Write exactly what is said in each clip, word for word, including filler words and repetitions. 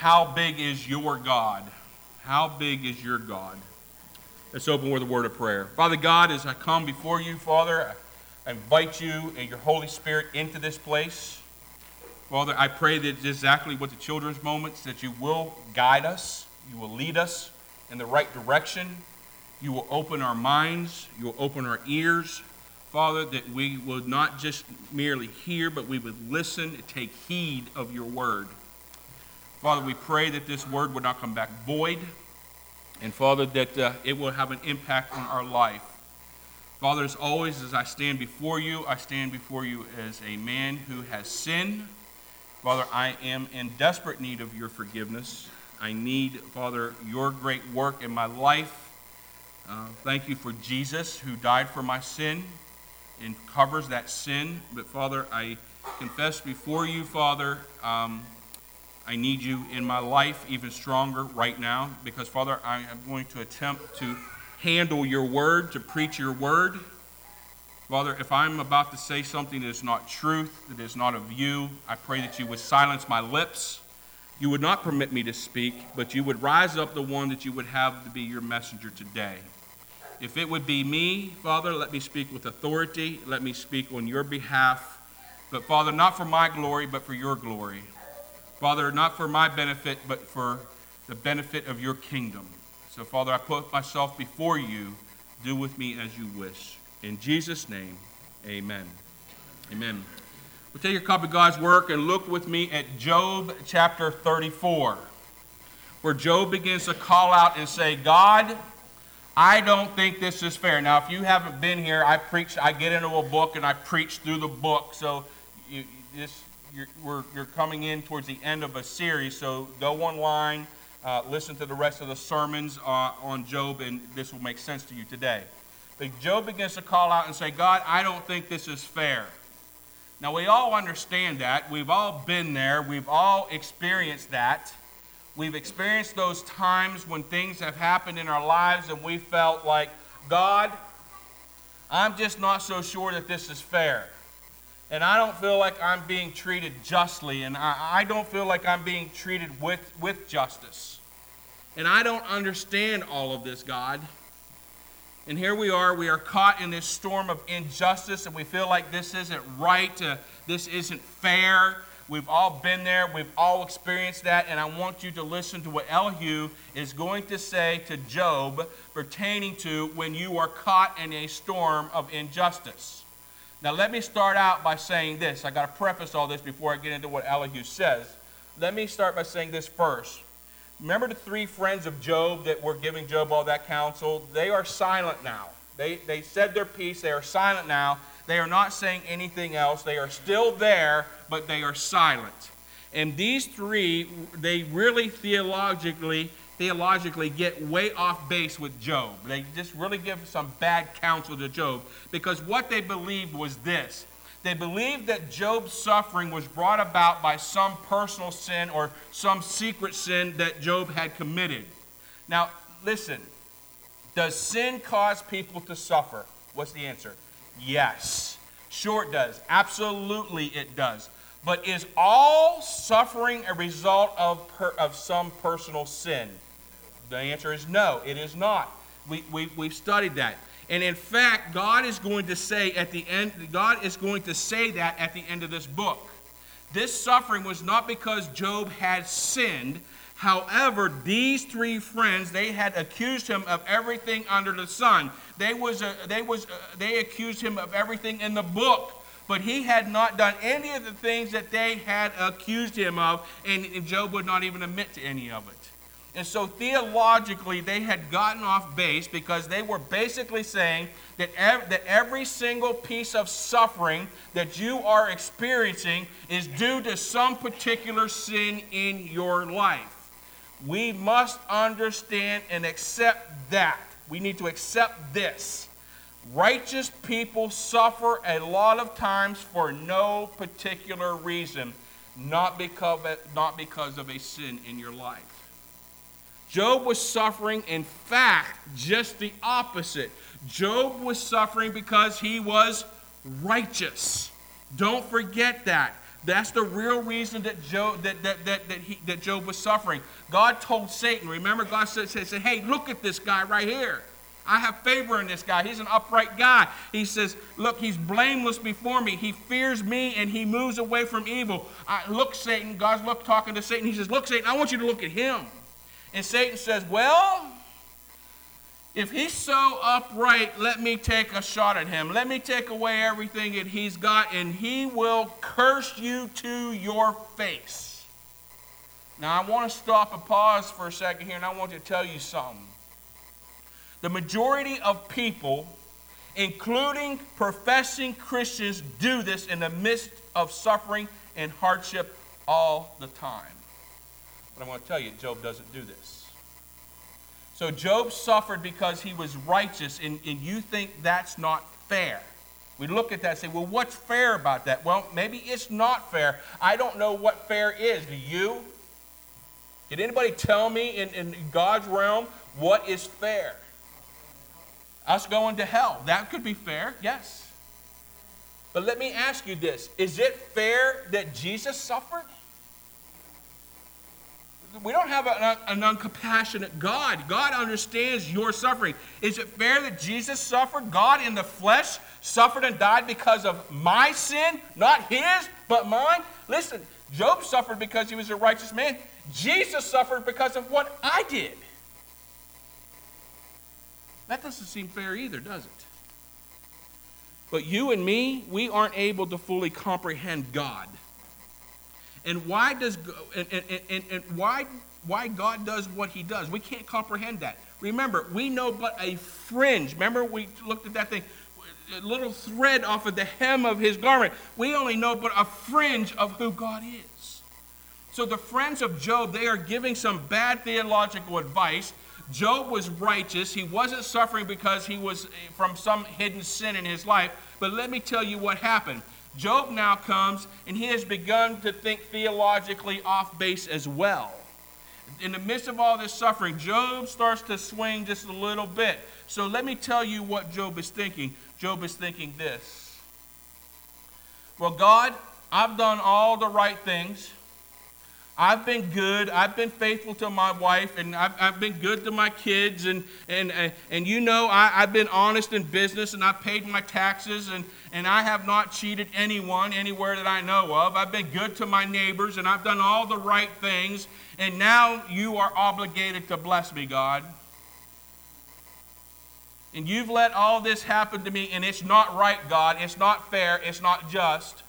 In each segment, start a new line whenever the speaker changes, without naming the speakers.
how big is your God? How big is your God? Let's open with a word of prayer. Father God, as I come before you, Father, I invite you and your Holy Spirit into this place. Father, I pray that it's exactly what the children's moments, that you will guide us, you will lead us in the right direction, you will open our minds, you will open our ears, Father, that we would not just merely hear, but we would listen and take heed of your word. Father, we pray that this word would not come back void, and Father, that uh, it will have an impact on our life. Father, as always, as I stand before you, I stand before you as a man who has sinned. Father, I am in desperate need of your forgiveness. I need, Father, your great work in my life. Uh, thank you for Jesus, who died for my sin and covers that sin. But Father, I confess before you, Father, um, I need you in my life even stronger right now, because Father, I am going to attempt to handle your word, to preach your word. Father, if I'm about to say something that is not truth, that is not of you, I pray that you would silence my lips. You would not permit me to speak, but you would rise up the one that you would have to be your messenger today. If it would be me, Father, let me speak with authority. Let me speak on your behalf. But Father, not for my glory, but for your glory. Father, not for my benefit, but for the benefit of your kingdom. So Father, I put myself before you. Do with me as you wish. In Jesus' name, amen. Amen. We'll take a copy of God's work and look with me at Job chapter thirty-four, where Job begins to call out and say, God, I don't think this is fair. Now, if you haven't been here, I preach, I get into a book and I preach through the book. So you, this, you're, we're, you're coming in towards the end of a series. So go online, uh, listen to the rest of the sermons uh, on Job, and this will make sense to you today. But Job begins to call out and say, God, I don't think this is fair. Now, we all understand that. We've all been there. We've all experienced that. We've experienced those times when things have happened in our lives and we felt like, God, I'm just not so sure that this is fair. And I don't feel like I'm being treated justly, and I, I don't feel like I'm being treated with, with justice. And I don't understand all of this, God. And here we are, we are caught in this storm of injustice, and we feel like this isn't right, uh, this isn't fair. We've all been there, we've all experienced that, and I want you to listen to what Elihu is going to say to Job pertaining to when you are caught in a storm of injustice. Now let me start out by saying this. I got to preface all this before I get into what Elihu says. Let me start by saying this first. Remember the three friends of Job that were giving Job all that counsel? They are silent now. They, they said their piece. They are silent now. They are not saying anything else. They are still there, but they are silent. And these three, they really theologically, theologically get way off base with Job. They just really give some bad counsel to Job, because what they believed was this. They believed that Job's suffering was brought about by some personal sin or some secret sin that Job had committed. Now, listen. Does sin cause people to suffer? What's the answer? Yes. Sure it does. Absolutely it does. But is all suffering a result of, per, of some personal sin? The answer is no, it is not. We, we, we've studied that. And in fact, God is going to say at the end, God is going to say that at the end of this book. This suffering was not because Job had sinned. However, these three friends, they had accused him of everything under the sun. They was uh, they was uh, they accused him of everything in the book, but he had not done any of the things that they had accused him of, and, and Job would not even admit to any of it. And so theologically, they had gotten off base because they were basically saying that, ev- that every single piece of suffering that you are experiencing is due to some particular sin in your life. We must understand and accept that. We need to accept this. Righteous people suffer a lot of times for no particular reason, not because of, not because of a sin in your life. Job was suffering, in fact, just the opposite. Job was suffering because he was righteous. Don't forget that. That's the real reason that Job, that, that, that, that, he, that Job was suffering. God told Satan, remember, God said, said, said, hey, look at this guy right here. I have favor in this guy. He's an upright guy. He says, look, he's blameless before me. He fears me and he moves away from evil. I, look, Satan, God's look, talking to Satan. He says, look, Satan, I want you to look at him. And Satan says, well, if he's so upright, let me take a shot at him. Let me take away everything that he's got, and he will curse you to your face. Now, I want to stop and pause for a second here, and I want to tell you something. The majority of people, including professing Christians, do this in the midst of suffering and hardship all the time. But I want to tell you, Job doesn't do this. So Job suffered because he was righteous, and, and you think that's not fair. We look at that and say, well, what's fair about that? Well, maybe it's not fair. I don't know what fair is. Do you? Did anybody tell me in, in God's realm what is fair? Us going to hell. That could be fair, yes. But let me ask you this. Is it fair that Jesus suffered? We don't have an, an uncompassionate God. God understands your suffering. Is it fair that Jesus suffered? God in the flesh suffered and died because of my sin, not his, but mine? Listen, Job suffered because he was a righteous man. Jesus suffered because of what I did. That doesn't seem fair either, does it? But you and me, we aren't able to fully comprehend God. And why does and, and, and, and why why God does what he does? We can't comprehend that. Remember, we know but a fringe. Remember, we looked at that thing, a little thread off of the hem of his garment. We only know but a fringe of who God is. So the friends of Job, they are giving some bad theological advice. Job was righteous. He wasn't suffering because he was from some hidden sin in his life. But let me tell you what happened. Job now comes, and he has begun to think theologically off base as well. In the midst of all this suffering, Job starts to swing just a little bit. So let me tell you what Job is thinking. Job is thinking this. Well, God, I've done all the right things. I've been good. I've been faithful to my wife, and I've, I've been good to my kids. And, and, and, and you know, I, I've been honest in business, and I've paid my taxes, and, and I have not cheated anyone anywhere that I know of. I've been good to my neighbors, and I've done all the right things. And now you are obligated to bless me, God. And you've let all this happen to me, and it's not right, God. It's not fair. It's not just.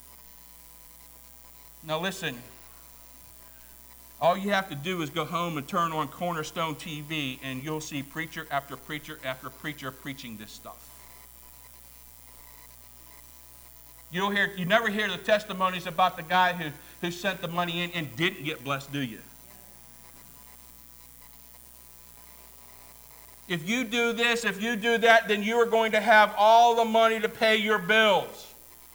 Now listen. All you have to do is go home and turn on Cornerstone T V, and you'll see preacher after preacher after preacher preaching this stuff. You'll hear, you never hear the testimonies about the guy who, who sent the money in and didn't get blessed, do you? If you do this, if you do that, then you are going to have all the money to pay your bills.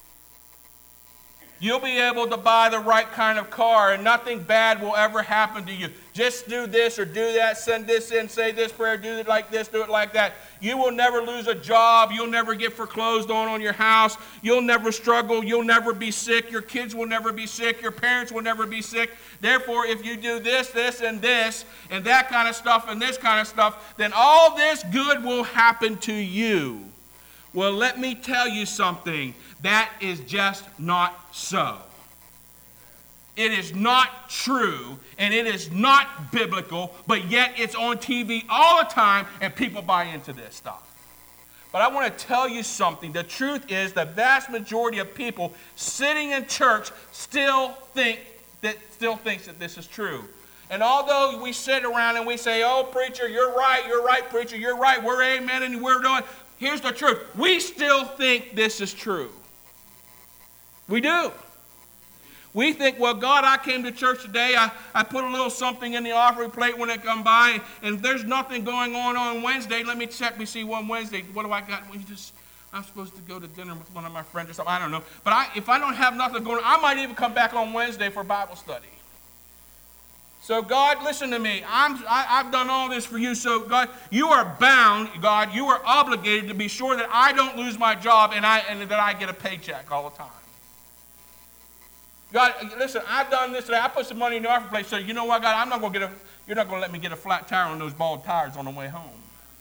You'll be able to buy the right kind of car, and nothing bad will ever happen to you. Just do this or do that, send this in, say this prayer, do it like this, do it like that. You will never lose a job. You'll never get foreclosed on on your house. You'll never struggle. You'll never be sick. Your kids will never be sick. Your parents will never be sick. Therefore, if you do this, this, and this, and that kind of stuff, and this kind of stuff, then all this good will happen to you. Well, let me tell you something. That is just not so. It is not true, and it is not biblical, but yet it's on T V all the time, and people buy into this stuff. But I want to tell you something. The truth is the vast majority of people sitting in church still think that still thinks that this is true. And although we sit around and we say, oh, preacher, you're right, you're right, preacher, you're right, we're amen, and we're doing, here's the truth. We still think this is true. We do. We think, well, God, I came to church today. I, I put a little something in the offering plate when I come by, and if there's nothing going on on Wednesday, let me check me see one Wednesday. What do I got? Well, you just, I'm supposed to go to dinner with one of my friends or something. I don't know. But I, if I don't have nothing going on, I might even come back on Wednesday for Bible study. So, God, listen to me. I'm, I, I've done all this for you. So, God, you are bound, God, you are obligated to be sure that I don't lose my job and, I, and that I get a paycheck all the time. God, listen, I've done this today. I put some money in the offering plate, so you know what, God, I'm not going to get a, you're not going to let me get a flat tire on those bald tires on the way home.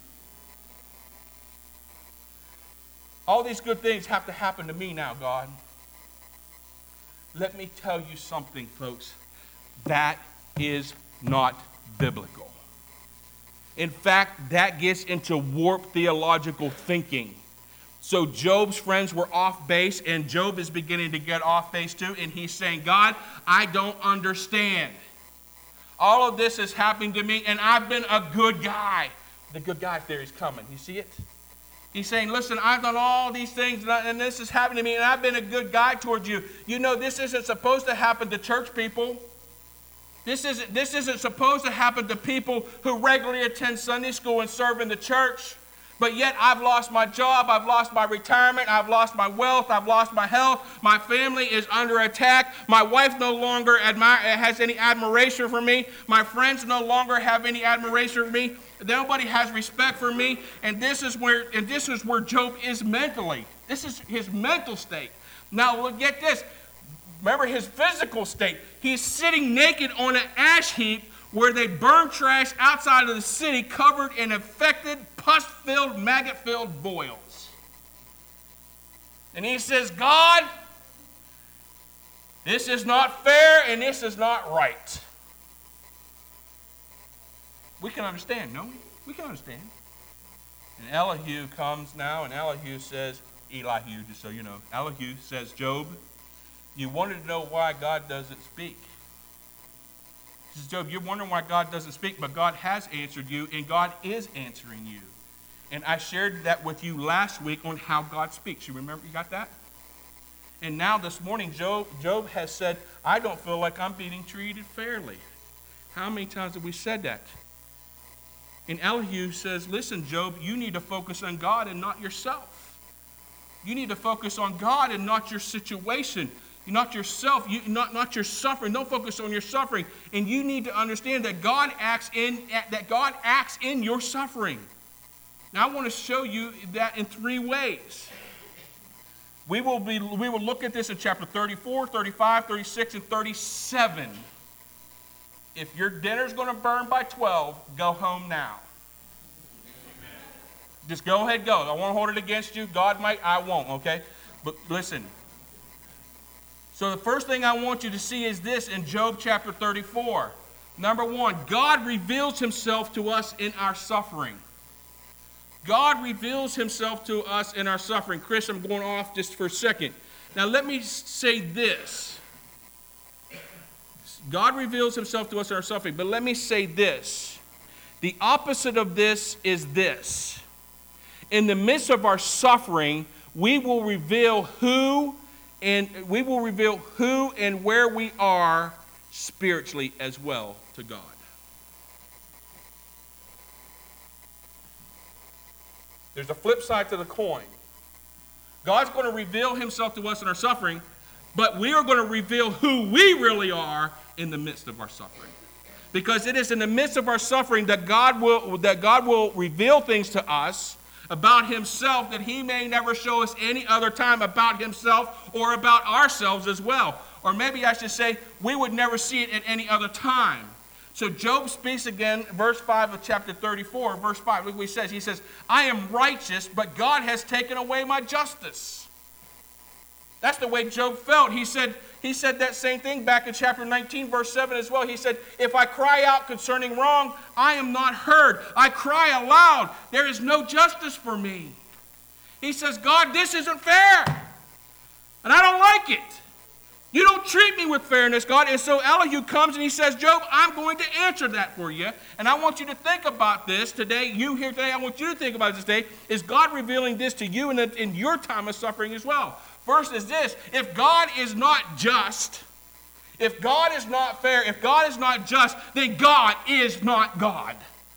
All these good things have to happen to me now, God. Let me tell you something, folks. That is not biblical. In fact, that gets into warped theological thinking. So Job's friends were off base, and Job is beginning to get off base too, and he's saying, God, I don't understand. All of this is happening to me, and I've been a good guy. The good guy theory is coming. You see it? He's saying, listen, I've done all these things, and this is happening to me, and I've been a good guy towards you. You know, this isn't supposed to happen to church people. This isn't, this isn't supposed to happen to people who regularly attend Sunday school and serve in the church. But yet I've lost my job, I've lost my retirement, I've lost my wealth, I've lost my health. My family is under attack. My wife no longer admire, has any admiration for me. My friends no longer have any admiration for me. Nobody has respect for me. And this is where, and this is where Job is mentally. This is his mental state. Now look, get this. Remember his physical state. He's sitting naked on an ash heap where they burn trash outside of the city, covered in infected, pus-filled, maggot-filled boils. And he says, God, this is not fair and this is not right. We can understand, no? We can understand. And Elihu comes now, and Elihu says, Elihu, just so you know, Elihu says, Job, you wanted to know why God doesn't speak. He says, Job, you're wondering why God doesn't speak, but God has answered you, and God is answering you. And I shared that with you last week on how God speaks. You remember, you got that? And now this morning, Job, Job has said, I don't feel like I'm being treated fairly. How many times have we said that? And Elihu says, listen, Job, you need to focus on God and not yourself. You need to focus on God and not your situation. Not yourself, you, not, not your suffering. Don't focus on your suffering. And you need to understand that God acts in that God acts in your suffering. Now I want to show you that in three ways. We will be we will look at this in chapter thirty-four, thirty-five, thirty-six, and thirty-seven. If your dinner's going to burn by twelve, go home now. Just go ahead, go. I won't hold it against you. God might, I won't, okay? But listen. So the first thing I want you to see is this in Job chapter thirty-four. Number one, God reveals himself to us in our suffering. God reveals himself to us in our suffering. Chris, I'm going off just for a second. Now let me say this. God reveals himself to us in our suffering, but let me say this. The opposite of this is this. In the midst of our suffering, we will reveal who And we will reveal who and where we are spiritually as well to God. There's a flip side to the coin. God's going to reveal himself to us in our suffering, but we are going to reveal who we really are in the midst of our suffering. Because it is in the midst of our suffering that God will, that God will reveal things to us about himself that he may never show us any other time about himself or about ourselves as well. Or maybe I should say, we would never see it at any other time. So Job speaks again, verse five of chapter thirty-four, verse five. Look what he says. He says, I am righteous, but God has taken away my justice. That's the way Job felt. He said, he said that same thing back in chapter nineteen, verse seven as well. He said, if I cry out concerning wrong, I am not heard. I cry aloud. There is no justice for me. He says, God, this isn't fair. And I don't like it. You don't treat me with fairness, God. And so Elihu comes and he says, Job, I'm going to answer that for you. And I want you to think about this today. You here today, I want you to think about this today. Is God revealing this to you in, in your time of suffering as well? First is this, if God is not just, if God is not fair, if God is not just, then God is not God.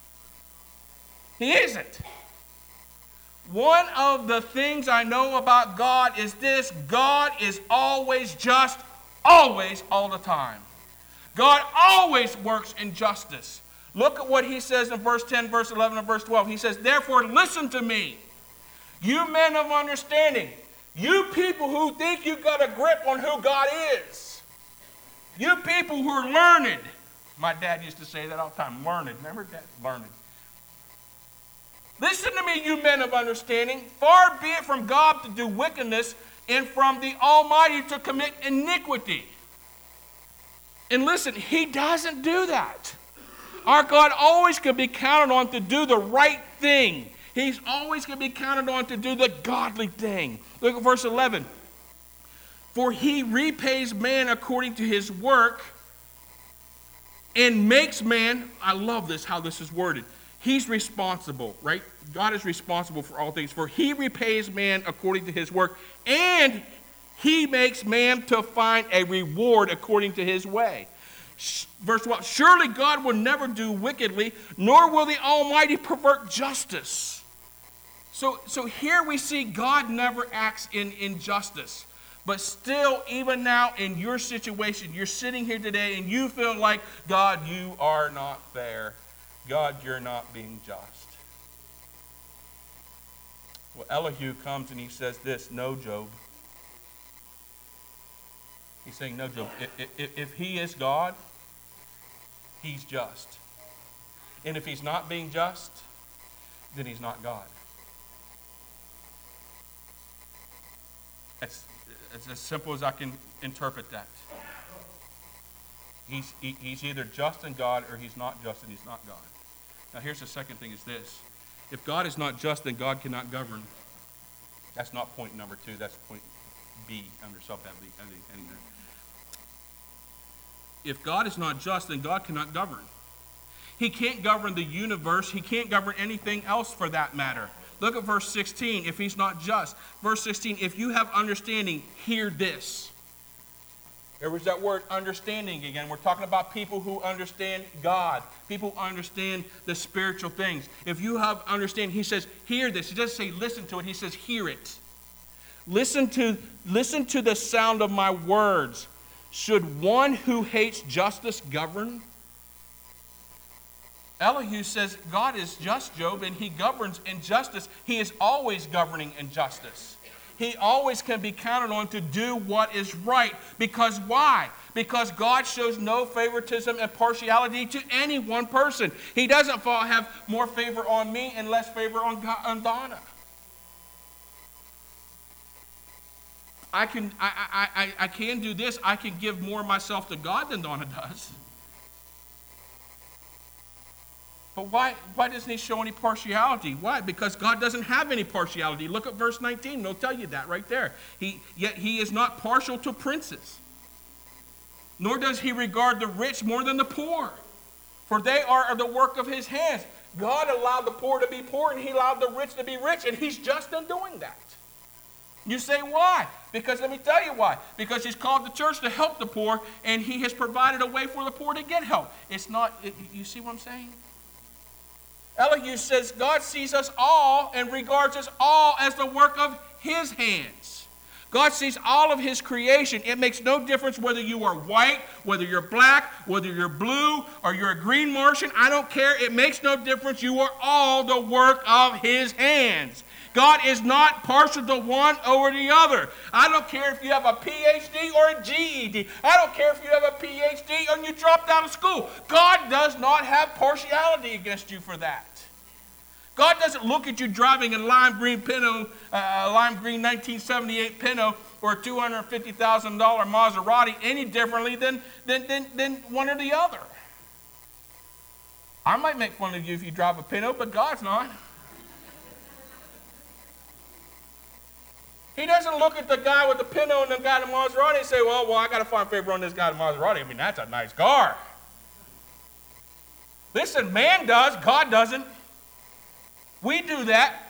He isn't. One of the things I know about God is this, God is always just, always, all the time. God always works in justice. Look at what he says in verse ten, verse eleven, and verse twelve. He says, therefore listen to me, you men of understanding. You people who think you've got a grip on who God is. You people who are learned. My dad used to say that all the time, learned. Remember that? Learned. Listen to me, you men of understanding. Far be it from God to do wickedness, and from the Almighty to commit iniquity. And listen, he doesn't do that. Our God always can be counted on to do the right thing. He's always going to be counted on to do the godly thing. Look at verse eleven. For he repays man according to his work and makes man, I love this, how this is worded. He's responsible, right? God is responsible for all things. For he repays man according to his work, and he makes man to find a reward according to his way. Verse one, surely God will never do wickedly, nor will the Almighty pervert justice. So, so here we see God never acts in injustice. But still, even now in your situation, you're sitting here today and you feel like, God, you are not fair. God, you're not being just. Well, Elihu comes and he says this, no, Job. He's saying, no, Job, if, if, if he is God, he's just. And if he's not being just, then he's not God. It's, it's as simple as I can interpret that. He's, he, he's either just in God or he's not just and he's not God. Now here's the second thing is this. If God is not just, then God cannot govern. That's not point number two. That's point B under sub-heading. If God is not just, then God cannot govern. He can't govern the universe. He can't govern anything else for that matter. Look at verse sixteen, if he's not just. Verse sixteen, if you have understanding, hear this. There was that word understanding again. We're talking about people who understand God. People who understand the spiritual things. If you have understanding, he says, hear this. He doesn't say listen to it. He says, hear it. Listen to, listen to the sound of my words. Should one who hates justice govern? Elihu says God is just, Job, and he governs in justice. He is always governing in justice. He always can be counted on to do what is right. Because why? Because God shows no favoritism and partiality to any one person. He doesn't have more favor on me and less favor on, on Donna. I can, I, I, I, I can do this. I can give more of myself to God than Donna does. But why, why doesn't he show any partiality? Why? Because God doesn't have any partiality. Look at verse nineteen. It'll tell you that right there. He, yet he is not partial to princes, nor does he regard the rich more than the poor, for they are the work of his hands. God allowed the poor to be poor, and he allowed the rich to be rich, and he's just in doing that. You say, why? Because let me tell you why. Because he's called the church to help the poor, and he has provided a way for the poor to get help. It's not, it, you see what I'm saying? Elihu says God sees us all and regards us all as the work of his hands. God sees all of his creation. It makes no difference whether you are white, whether you're black, whether you're blue, or you're a green Martian. I don't care. It makes no difference. You are all the work of his hands. God is not partial to one over the other. I don't care if you have a P H D or a G E D. I don't care if you have a P H D or you dropped out of school. God does not have partiality against you for that. God doesn't look at you driving a lime green Pinto, uh, a lime green nineteen seventy-eight Pinto or a two hundred fifty thousand dollars Maserati any differently than, than, than, than one or the other. I might make fun of you if you drive a Pinto, but God's not. He doesn't look at the guy with the Pinto and the guy in the Maserati and say, well, well, I got to find favor on this guy in the Maserati. I mean, that's a nice car. Listen, man does, God doesn't. We do that.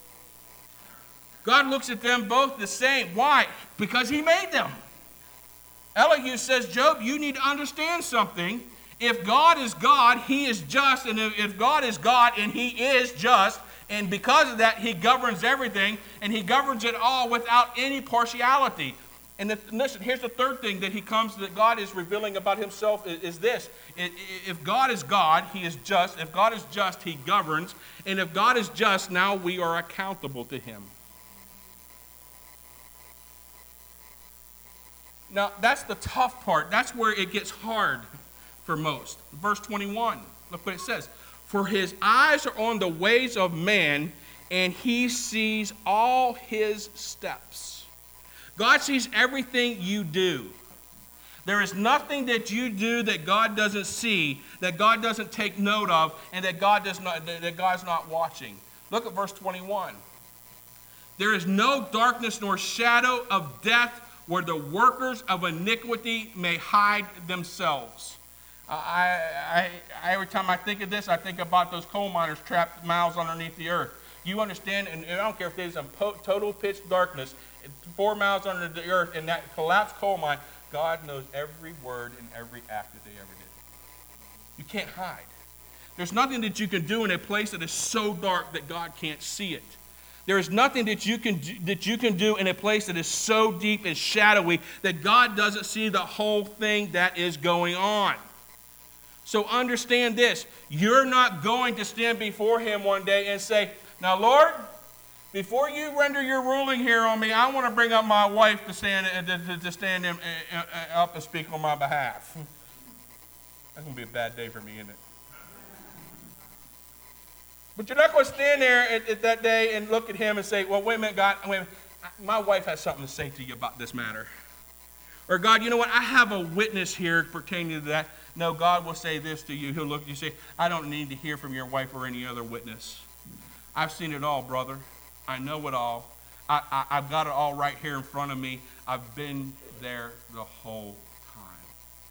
God looks at them both the same. Why? Because he made them. Elihu says, Job, you need to understand something. If God is God, he is just. And if, if God is God and he is just, and because of that, he governs everything, and he governs it all without any partiality. And the, listen, here's the third thing that he comes, that God is revealing about himself is, is this. If God is God, he is just. If God is just, he governs. And if God is just, now we are accountable to him. Now, that's the tough part. That's where it gets hard for most. Verse twenty-one, look what it says. For his eyes are on the ways of man, and he sees all his steps. God sees everything you do. There is nothing that you do that God doesn't see, that God doesn't take note of, and that God does not, that God's not watching. Look at verse twenty-one. There is no darkness nor shadow of death where the workers of iniquity may hide themselves. I, I, I, every time I think of this, I think about those coal miners trapped miles underneath the earth. You understand, and I don't care if there's a total pitch darkness, four miles under the earth in that collapsed coal mine, God knows every word and every act that they ever did. You can't hide. There's nothing that you can do in a place that is so dark that God can't see it. There is nothing that you can do, that you can do in a place that is so deep and shadowy that God doesn't see the whole thing that is going on. So understand this. You're not going to stand before him one day and say, now, Lord, before you render your ruling here on me, I want to bring up my wife to stand, to, to stand in, uh, up and speak on my behalf. That's going to be a bad day for me, isn't it? But you're not going to stand there at, at that day and look at him and say, well, wait a minute, God, wait a minute. My wife has something to say to you about this matter. Or, God, you know what? I have a witness here pertaining to that. No, God will say this to you. He'll look at you and say, I don't need to hear from your wife or any other witness. I've seen it all, brother. I know it all. I, I, I've got it all right here in front of me. I've been there the whole time.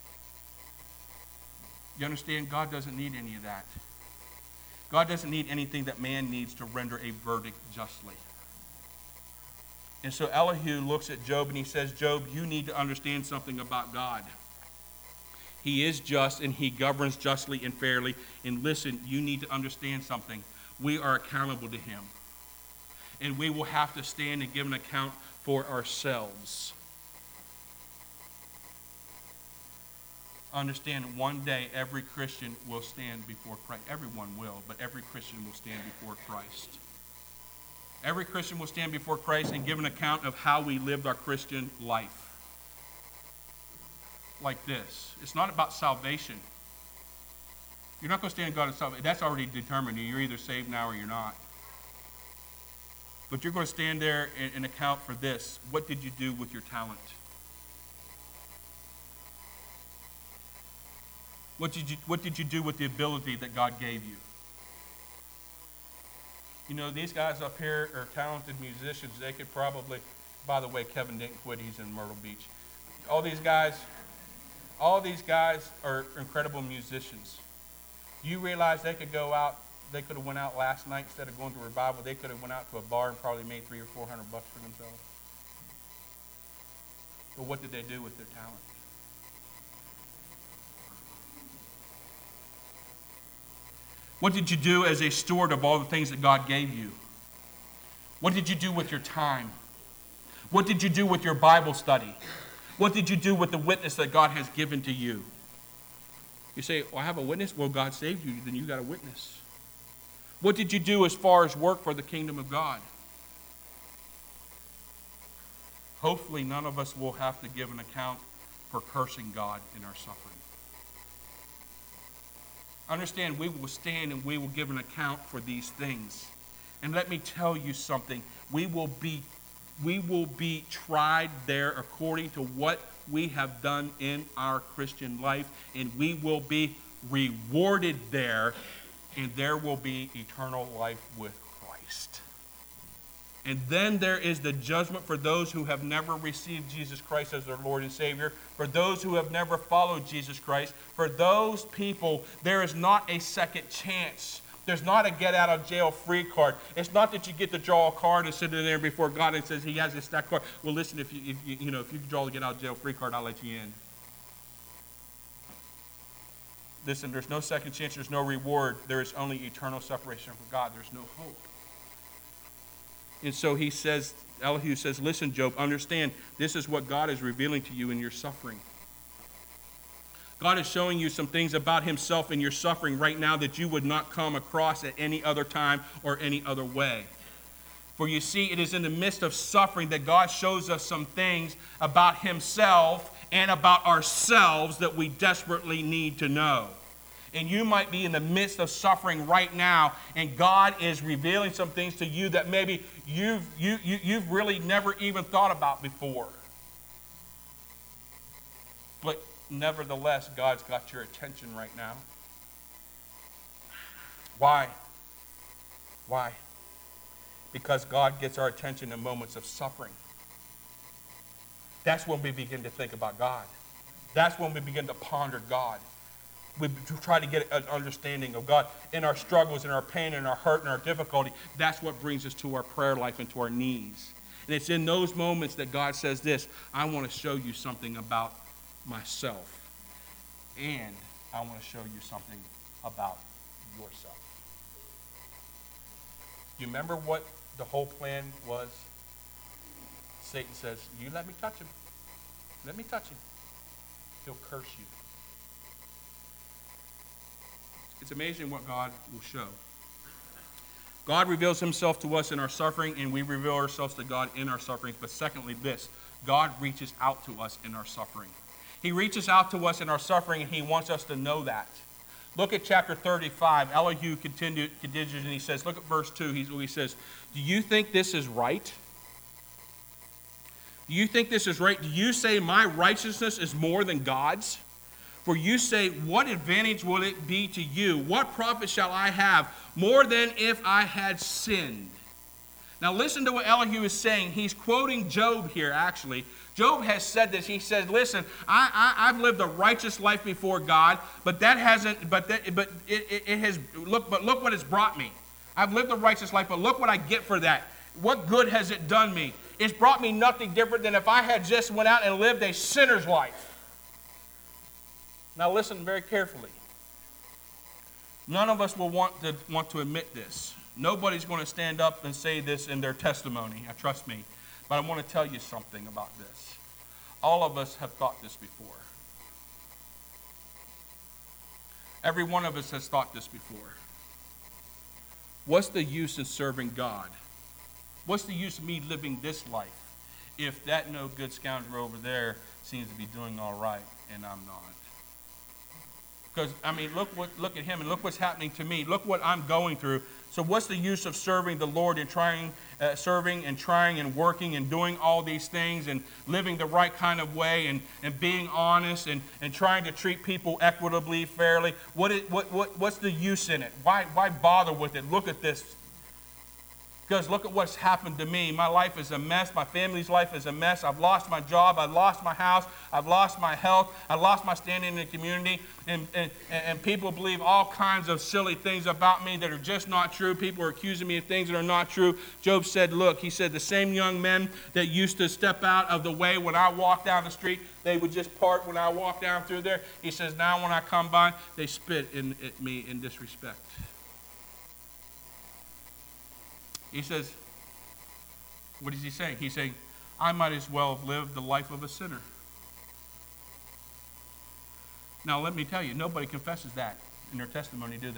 You understand? God doesn't need any of that. God doesn't need anything that man needs to render a verdict justly. And so Elihu looks at Job and he says, Job, you need to understand something about God. He is just and he governs justly and fairly. And listen, you need to understand something. We are accountable to him. And we will have to stand and give an account for ourselves. Understand, one day every Christian will stand before Christ. Everyone will, but every Christian will stand before Christ. Every Christian will stand before Christ and give an account of how we lived our Christian life. Like this. It's not about salvation. You're not going to stand in God's salvation. That's already determined. You're either saved now or you're not. But you're going to stand there and, and account for this. What did you do with your talent? What did you, what did you do with the ability that God gave you? You know, these guys up here are talented musicians. They could probably, by the way, Kevin didn't quit. He's in Myrtle Beach. All these guys, all these guys are incredible musicians. You realize they could go out, they could have went out last night instead of going to revival. They could have went out to a bar and probably made three or four hundred bucks for themselves. But what did they do with their talent? What did you do as a steward of all the things that God gave you? What did you do with your time? What did you do with your Bible study? What did you do with the witness that God has given to you? You say, well, I have a witness. Well, God saved you. Then you got a witness. What did you do as far as work for the kingdom of God? Hopefully, none of us will have to give an account for cursing God in our suffering. Understand, we will stand and we will give an account for these things. And let me tell you something. We will be, we will be tried there according to what we have done in our Christian life. And we will be rewarded there. And there will be eternal life with Christ. And then there is the judgment for those who have never received Jesus Christ as their Lord and Savior. For those who have never followed Jesus Christ. For those people, there is not a second chance. There's not a get-out-of-jail-free card. It's not that you get to draw a card and sit in there before God and says He has this stack card. Well, listen, if you, if you, you know, if you draw the get-out-of-jail-free card, I'll let you in. Listen, there's no second chance. There's no reward. There is only eternal separation from God. There's no hope. And so he says, Elihu says, listen, Job, understand, this is what God is revealing to you in your suffering. God is showing you some things about himself in your suffering right now that you would not come across at any other time or any other way. For you see, it is in the midst of suffering that God shows us some things about himself and about ourselves that we desperately need to know. And you might be in the midst of suffering right now, and God is revealing some things to you that maybe you've, you, you, you've really never even thought about before. But nevertheless, God's got your attention right now. Why? Why? Because God gets our attention in moments of suffering. That's when we begin to think about God. That's when we begin to ponder God. We try to get an understanding of God in our struggles, in our pain, in our hurt, and our difficulty. That's what brings us to our prayer life and to our knees. And it's in those moments that God says this, I want to show you something about myself. And I want to show you something about yourself. You remember what the whole plan was? Satan says, you let me touch him. Let me touch him. He'll curse you. It's amazing what God will show. God reveals himself to us in our suffering, and we reveal ourselves to God in our sufferings. But secondly, this, God reaches out to us in our suffering. He reaches out to us in our suffering, and he wants us to know that. Look at chapter thirty-five. Elihu continues, and he says, look at verse two. He's, he says, do you think this is right? Do you think this is right? Do you say my righteousness is more than God's? For you say, what advantage will it be to you? What profit shall I have more than if I had sinned? Now listen to what Elihu is saying. He's quoting Job here, actually. Job has said this. He says, listen, I, I, I've lived a righteous life before God, but that hasn't, but that, but it, it, it has, look, but look what it's brought me. I've lived a righteous life, but look what I get for that. What good has it done me? It's brought me nothing different than if I had just went out and lived a sinner's life. Now listen very carefully. None of us will want to, want to admit this. Nobody's going to stand up and say this in their testimony, trust me. But I want to tell you something about this. All of us have thought this before. Every one of us has thought this before. What's the use in serving God? What's the use of me living this life if that no good scoundrel over there seems to be doing all right and I'm not? Because, I mean, look what look at him and look what's happening to me. Look what I'm going through. So what's the use of serving the Lord and trying, uh, serving and trying and working and doing all these things and living the right kind of way and, and being honest and, and trying to treat people equitably, fairly? What, is, what, what What's the use in it? Why, why bother with it? Look at this. Because look at what's happened to me. My life is a mess. My family's life is a mess. I've lost my job. I've lost my house. I've lost my health. I've lost my standing in the community. And, and, and people believe all kinds of silly things about me that are just not true. People are accusing me of things that are not true. Job said, look, he said, the same young men that used to step out of the way when I walk down the street, they would just part when I walk down through there. He says, now when I come by, they spit in, at me in disrespect. He says, what is he saying? He's saying, I might as well have lived the life of a sinner. Now, let me tell you, nobody confesses that in their testimony, do they?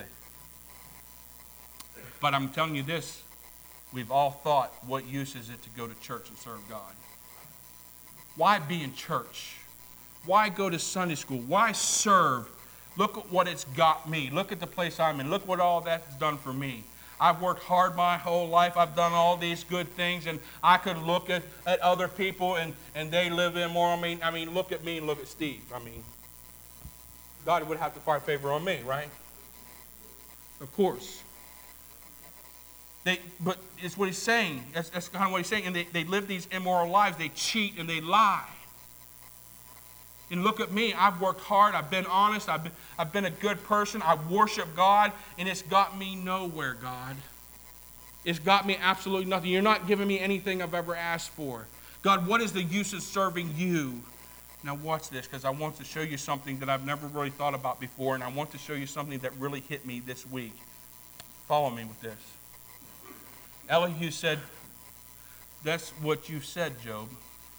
But I'm telling you this, we've all thought, what use is it to go to church and serve God? Why be in church? Why go to Sunday school? Why serve? Look at what it's got me. Look at the place I'm in. Look what all that's done for me. I've worked hard my whole life. I've done all these good things, and I could look at, at other people, and, and they live immoral. I mean, I mean, look at me and look at Steve. I mean, God would have to find favor on me, right? Of course. They, but it's what he's saying. That's, that's kind of what he's saying. And they, they live these immoral lives. They cheat and they lie. And look at me. I've worked hard. I've been honest. I've been, I've been a good person. I worship God, and it's got me nowhere, God. It's got me absolutely nothing. You're not giving me anything I've ever asked for. God, what is the use of serving you? Now watch this, because I want to show you something that I've never really thought about before, and I want to show you something that really hit me this week. Follow me with this. Elihu said, that's what you said, Job.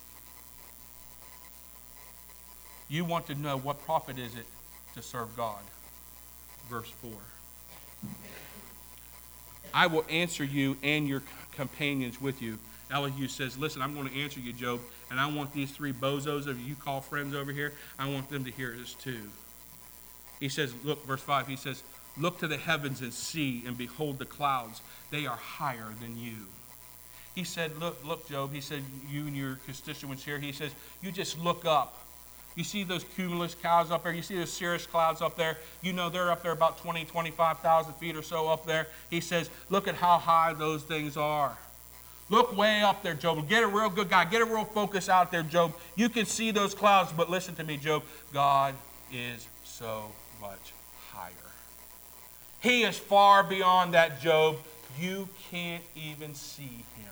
You want to know what profit is it to serve God. Verse four. I will answer you and your companions with you. Elihu says, listen, I'm going to answer you, Job, and I want these three bozos of you call friends over here, I want them to hear this too. He says, look, verse five, he says, look to the heavens and see, and behold the clouds. They are higher than you. He said, look, look, Job, he said, you and your constituents here, he says, you just look up. You see those cumulus clouds up there? You see those cirrus clouds up there? You know they're up there about twenty, twenty-five thousand feet or so up there. He says, look at how high those things are. Look way up there, Job. Get a real good guy. Get a real focus out there, Job. You can see those clouds, but listen to me, Job. God is so much higher. He is far beyond that, Job. You can't even see him.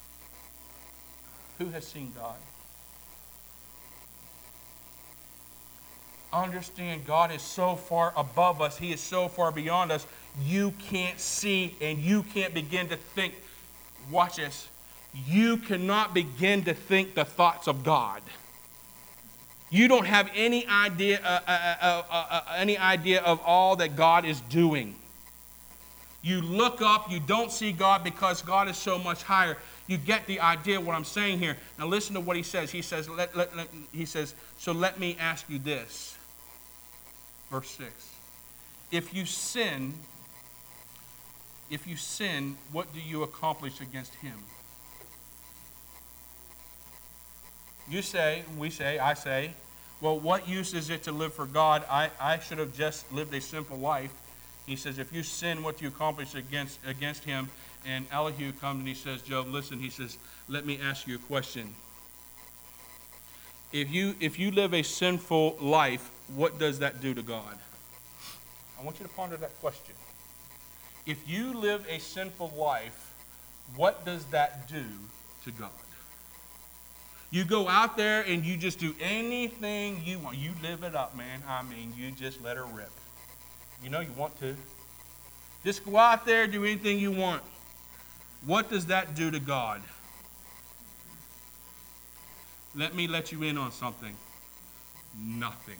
Who has seen God? Understand, God is so far above us. He is so far beyond us. You can't see and you can't begin to think. Watch this. You cannot begin to think the thoughts of God. You don't have any idea, uh, uh, uh, uh, uh, any idea of all that God is doing. You look up, you don't see God because God is so much higher. You get the idea of what I'm saying here. Now listen to what he says. He says, let, let, let, he says, so let me ask you this. Verse six. If you sin, if you sin, what do you accomplish against him? You say, we say, I say, well, what use is it to live for God? I, I should have just lived a simple life. He says, if you sin, what do you accomplish against, against him? And Elihu comes and he says, Job, listen, he says, let me ask you a question. If you, if you live a sinful life, what does that do to God? I want you to ponder that question. If you live a sinful life, what does that do to God? You go out there and you just do anything you want. You live it up, man. I mean, you just let her rip. You know you want to. Just go out there, do anything you want. What does that do to God? Let me let you in on something. Nothing.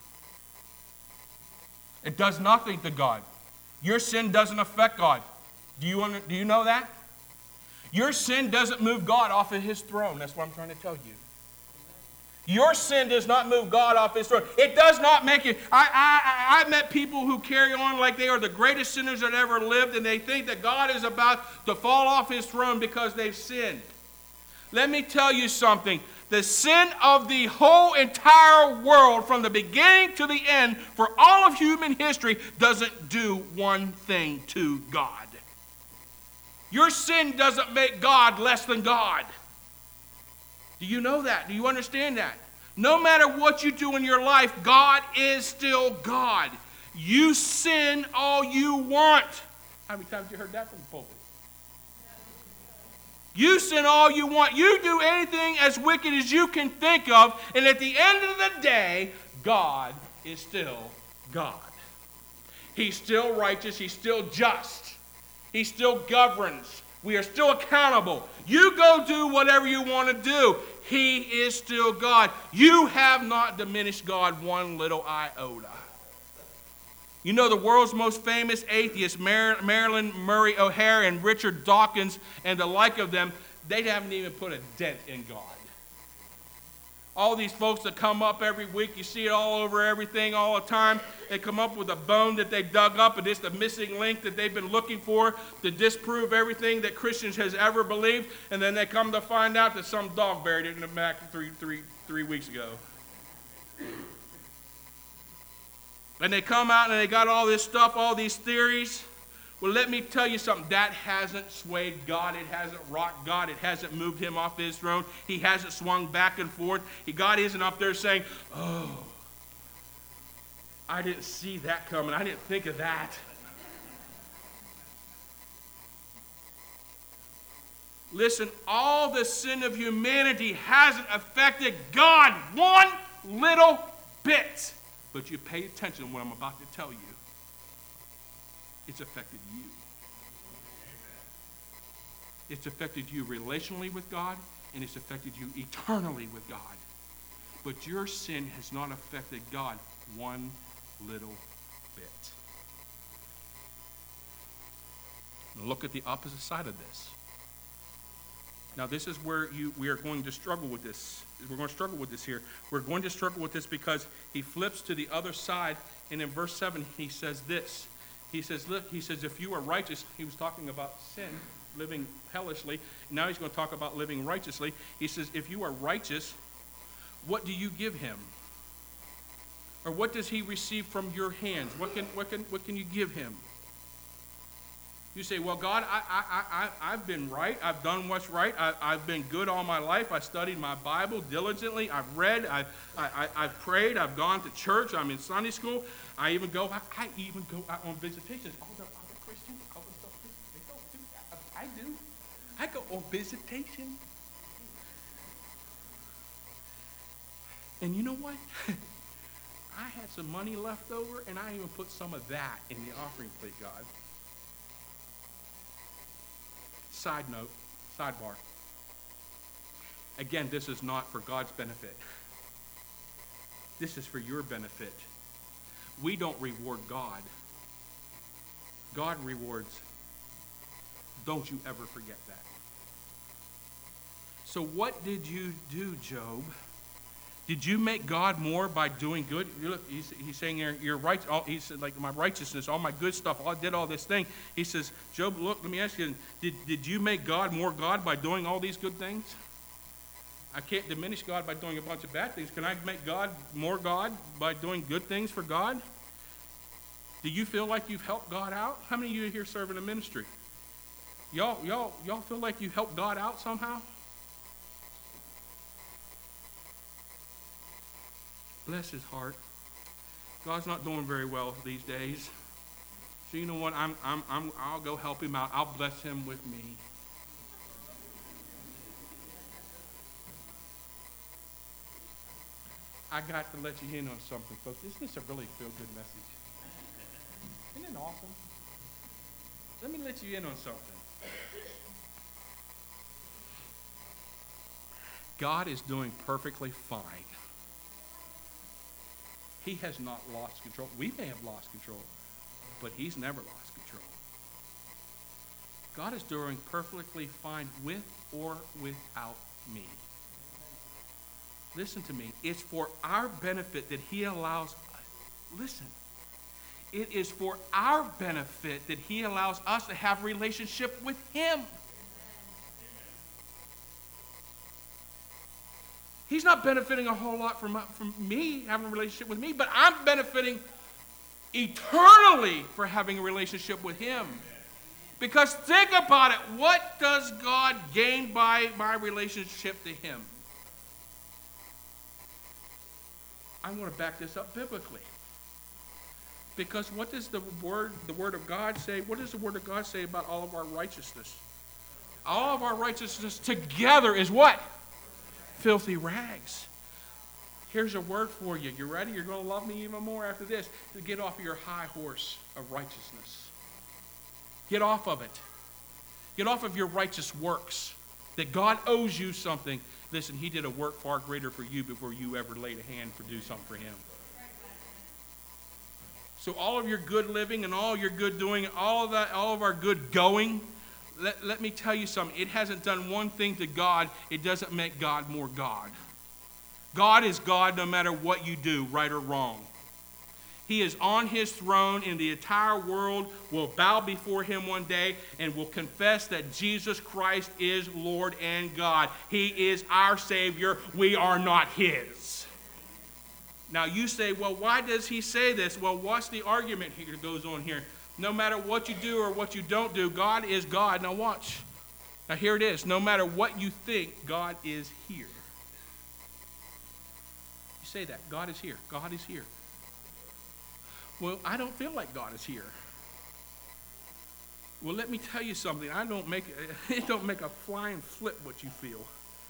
It does nothing to God. Your sin doesn't affect God. Do you, under, do you know that? Your sin doesn't move God off of his throne. That's what I'm trying to tell you. Your sin does not move God off his throne. It does not make you. I, I, I've met people who carry on like they are the greatest sinners that ever lived, and they think that God is about to fall off his throne because they've sinned. Let me tell you something. The sin of the whole entire world, from the beginning to the end, for all of human history, doesn't do one thing to God. Your sin doesn't make God less than God. Do you know that? Do you understand that? No matter what you do in your life, God is still God. You sin all you want. How many times have you heard that from the pulpit? You sin all you want. You do anything as wicked as you can think of, and at the end of the day, God is still God. He's still righteous. He's still just. He still governs. We are still accountable. You go do whatever you want to do. He is still God. You have not diminished God one little iota. You know the world's most famous atheists, Mar- Marilyn Murray O'Hare and Richard Dawkins and the like of them, they haven't even put a dent in God. All these folks that come up every week, you see it all over everything all the time. They come up with a bone that they dug up, and it's the missing link that they've been looking for to disprove everything that Christians has ever believed. And then they come to find out that some dog buried it in the back three, three, three weeks ago. And they come out and they got all this stuff, all these theories. Well, let me tell you something. That hasn't swayed God. It hasn't rocked God. It hasn't moved him off his throne. He hasn't swung back and forth. He, God isn't up there saying, oh, I didn't see that coming. I didn't think of that. Listen, all the sin of humanity hasn't affected God one little bit. But you pay attention to what I'm about to tell you. It's affected you. It's affected you relationally with God, and it's affected you eternally with God. But your sin has not affected God one little bit. Now look at the opposite side of this. Now, this is where you we are going to struggle with this. We're going to struggle with this here. We're going to struggle with this because he flips to the other side, and in verse seven, he says this. He says, look, he says, if you are righteous, he was talking about sin, living hellishly. Now he's going to talk about living righteously. He says, if you are righteous, what do you give him? Or what does he receive from your hands? What can, what can, what can you give him? You say, well, God, I, I, I, I've been right. I've done what's right. I, I've been good all my life. I studied my Bible diligently. I've read. I've, I, I, I've prayed. I've gone to church. I'm in Sunday school. I even go, I, I even go out on visitations. All the other Christians, all the stuff, they don't do that. I do. I go on visitation. And you know what? I had some money left over, and I even put some of that in the offering plate, God. Side note, sidebar. Again, this is not for God's benefit. This is for your benefit. We don't reward God. God rewards. Don't you ever forget that. So what did you do, Job? Did you make God more by doing good? You look, he's, he's saying here, you're right. All, he said, like my righteousness, all my good stuff, I did all this thing. He says, Job, look, let me ask you, did, did you make God more God by doing all these good things? I can't diminish God by doing a bunch of bad things. Can I make God more God by doing good things for God? Do you feel like you've helped God out? How many of you here serve in a ministry? Y'all, y'all, y'all feel like you helped God out somehow? Bless his heart. God's not doing very well these days. So you know what? I'm, I'm, I'm, I'll go help him out. I'll bless him with me. I got to let you in on something, folks. Isn't this a really feel-good message? Isn't it awesome? Let me let you in on something. God is doing perfectly fine. He has not lost control. We may have lost control, but he's never lost control. God is doing perfectly fine with or without me. Listen to me. It's for our benefit that he allows, listen, it is for our benefit that he allows us to have a relationship with him. He's not benefiting a whole lot from, from me having a relationship with me, but I'm benefiting eternally for having a relationship with him. Because think about it. What does God gain by my relationship to him? I want to back this up biblically. Because what does the word, the word of God say? What does the word of God say about all of our righteousness? All of our righteousness together is what? Filthy rags. Here's a word for you. You ready? You're going to love me even more after this. To get off of your high horse of righteousness. Get off of it. Get off of your righteous works. That God owes you something. Listen, he did a work far greater for you before you ever laid a hand to do something for him. So all of your good living and all your good doing, all of that, all of our good going, Let, let me tell you something. It hasn't done one thing to God. It doesn't make God more God. God is God no matter what you do, right or wrong. He is on his throne, and the entire world will bow before him one day and will confess that Jesus Christ is Lord and God. He is our Savior. We are not his. Now you say, well, why does he say this? Well, what's the argument here that goes on here? No matter what you do or what you don't do, God is God. Now watch. Now here it is. No matter what you think, God is here. You say that. God is here. God is here. Well, I don't feel like God is here. Well, let me tell you something. I don't make it don't make a flying flip what you feel.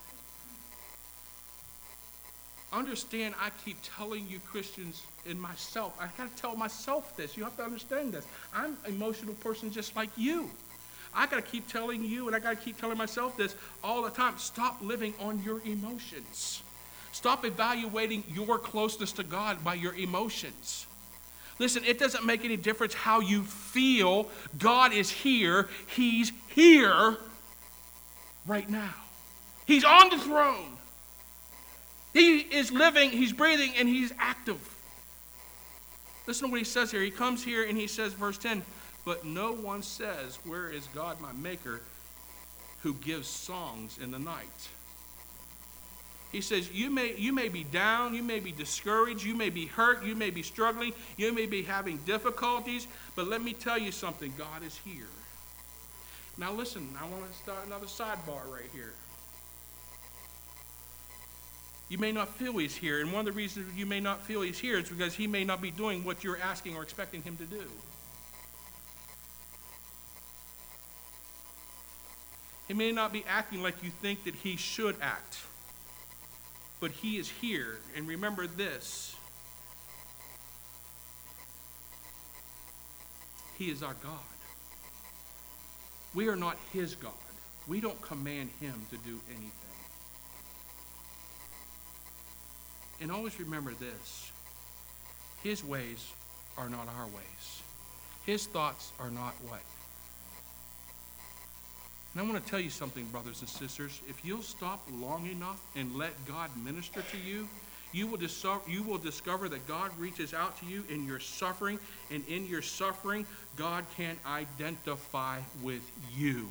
Understand, I keep telling you Christians and myself, I got to tell myself this. You have to understand this. I'm an emotional person just like you. I got to keep telling you, and I got to keep telling myself this all the time. Stop living on your emotions. Stop evaluating your closeness to God by your emotions. Listen, it doesn't make any difference how you feel. God is here. He's here right now. He's on the throne. He is living, he's breathing, and he's active. Listen to what he says here. He comes here and he says, verse ten, but no one says, where is God my maker, who gives songs in the night? He says, you may, you may be down, you may be discouraged, you may be hurt, you may be struggling, you may be having difficulties, but let me tell you something, God is here. Now listen, I want to start another sidebar right here. You may not feel he's here, and one of the reasons you may not feel he's here is because he may not be doing what you're asking or expecting him to do. He may not be acting like you think that he should act. But he is here. And remember this. He is our God. We are not his God. We don't command him to do anything. And always remember this. His ways are not our ways. His thoughts are not what? And I want to tell you something, brothers and sisters. If you'll stop long enough and let God minister to you, you will, dis- you will discover that God reaches out to you in your suffering, and in your suffering, God can identify with you.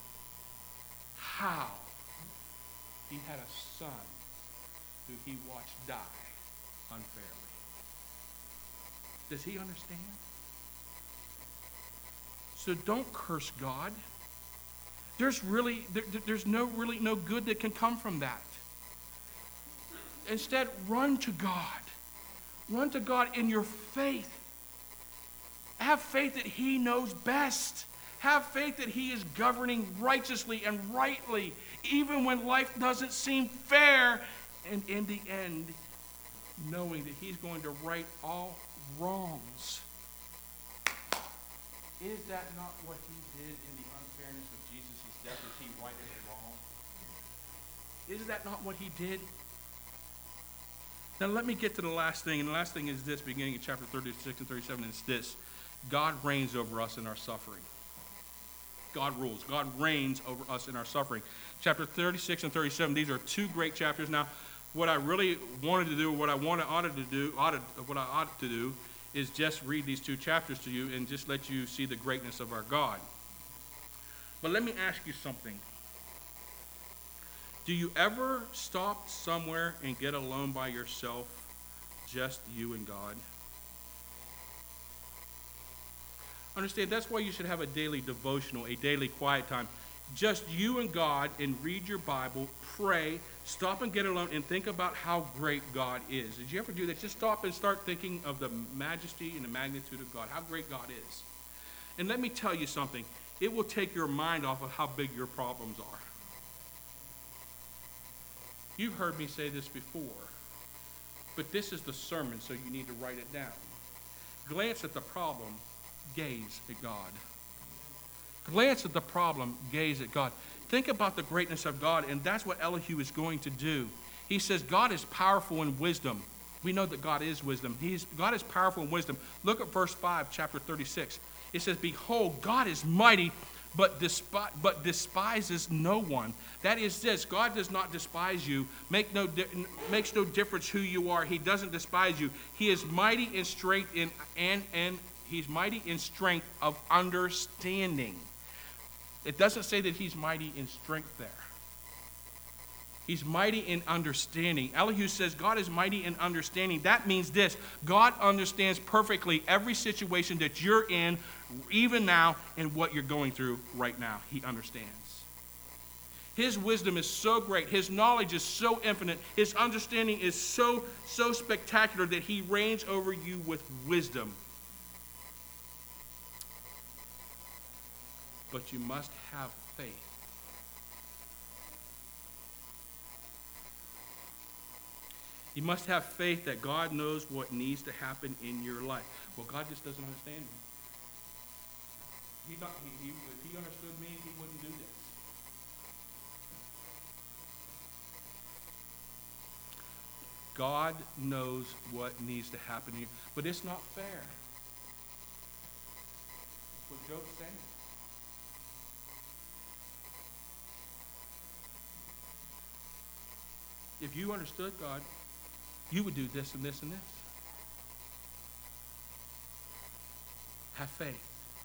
How? He had a son who he watched die unfairly. Does he understand? So don't curse God. There's really, there, there's no really no good that can come from that. Instead, run to God. Run to God in your faith. Have faith that he knows best. Have faith that he is governing righteously and rightly, even when life doesn't seem fair. And in the end, knowing that he's going to right all wrongs. Is that not what he did in the unfairness of Jesus' death, as he righted a wrong? Is that not what he did? Now let me get to the last thing, and the last thing is this, beginning in chapter thirty-six and thirty-seven, and it's this. God reigns over us in our suffering. God rules. God reigns over us in our suffering. Chapter thirty-six and thirty-seven, these are two great chapters. Now, what I really wanted to do, what I wanted ought to do, ought to, what I ought to do, is just read these two chapters to you and just let you see the greatness of our God. But let me ask you something. Do you ever stop somewhere and get alone by yourself, just you and God? Understand, that's why you should have a daily devotional, a daily quiet time. Just you and God, and read your Bible, pray, stop and get alone, and think about how great God is. Did you ever do that? Just stop and start thinking of the majesty and the magnitude of God, how great God is. And let me tell you something. It will take your mind off of how big your problems are. You've heard me say this before, but this is the sermon, so you need to write it down. Glance at the problem, gaze at God. Glance at the problem, gaze at God. Think about the greatness of God, and that's what Elihu is going to do. He says God is powerful in wisdom. We know that God is wisdom. He's, God is powerful in wisdom. Look at verse five, chapter thirty-six. It says, behold, God is mighty, but, despi- but despises no one. That is this, God does not despise you, make no di- makes no difference who you are. He doesn't despise you. He is mighty in strength in, and, and he's mighty in strength of understanding. It doesn't say that he's mighty in strength there. He's mighty in understanding. Elihu says God is mighty in understanding. That means this. God understands perfectly every situation that you're in, even now, and what you're going through right now. He understands. His wisdom is so great. His knowledge is so infinite. His understanding is so, so spectacular that he reigns over you with wisdom. But you must have faith. You must have faith that God knows what needs to happen in your life. Well, God just doesn't understand me. He not, he, he, if he understood me, he wouldn't do this. God knows what needs to happen to you, but it's not fair. That's what Job's saying. If you understood God, you would do this and this and this. Have faith.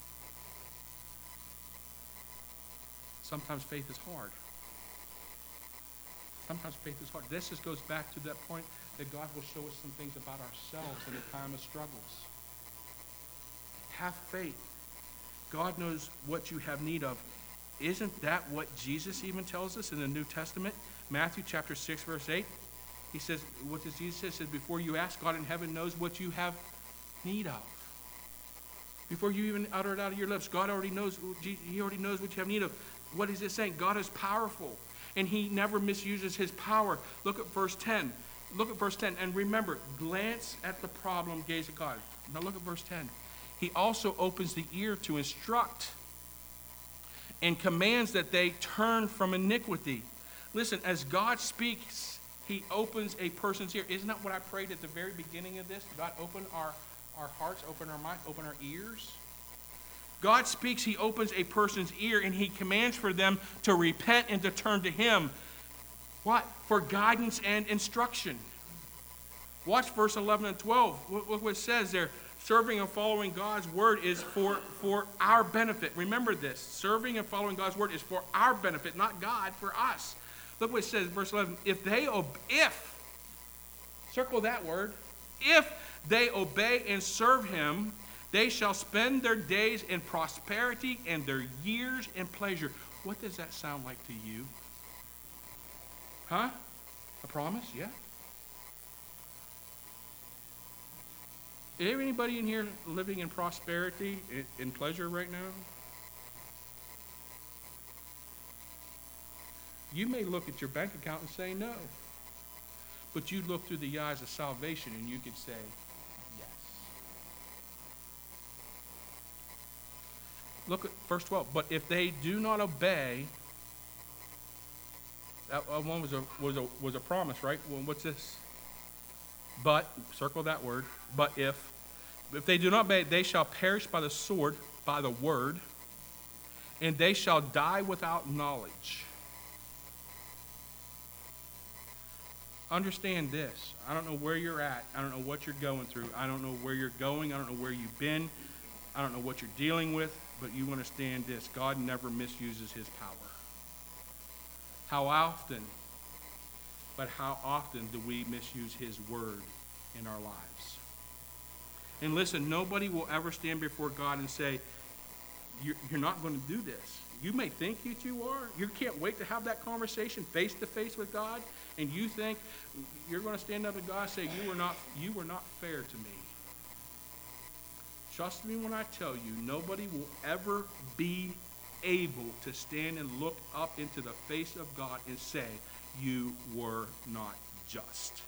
Sometimes faith is hard. Sometimes faith is hard. This just goes back to that point that God will show us some things about ourselves in a time of struggles. Have faith. God knows what you have need of. Isn't that what Jesus even tells us in the New Testament? Matthew chapter six, verse eight. He says, what does Jesus say? He says, before you ask, God in heaven knows what you have need of. Before you even utter it out of your lips, God already knows, he already knows what you have need of. What is it saying? God is powerful, and he never misuses his power. Look at verse ten. Look at verse ten. And remember, glance at the problem, gaze at God. Now look at verse ten. He also opens the ear to instruct and commands that they turn from iniquity. Listen, as God speaks, he opens a person's ear. Isn't that what I prayed at the very beginning of this? God, open our, our hearts, open our minds, open our ears. God speaks, he opens a person's ear, and he commands for them to repent and to turn to him. What? For guidance and instruction. Watch verse eleven and twelve. Look what it says there. Serving and following God's word is for, for our benefit. Remember this. Serving and following God's word is for our benefit, not God, for us. Look what it says, verse eleven. If they, ob- if, circle that word, if they obey and serve him, they shall spend their days in prosperity and their years in pleasure. What does that sound like to you? Huh? A promise? Yeah. Is there anybody in here living in prosperity, in, in pleasure right now? You may look at your bank account and say no. But you look through the eyes of salvation and you can say yes. Look at verse twelve. But if they do not obey, that one was a was a was a promise, right? Well, what's this? But, circle that word, but if if they do not obey, they shall perish by the sword, by the word, and they shall die without knowledge. Understand this. I don't know where you're at. I don't know what you're going through. I don't know where you're going. I don't know where you've been. I don't know what you're dealing with, but you understand this. God never misuses his power. How often, but how often do we misuse his word in our lives? And listen, nobody will ever stand before God and say, you're, you're not going to do this. You may think that you are. You can't wait to have that conversation face to face with God, and you think you're going to stand up to God and say, you were not, you were not fair to me. Trust me when I tell you, nobody will ever be able to stand and look up into the face of God and say, you were not just.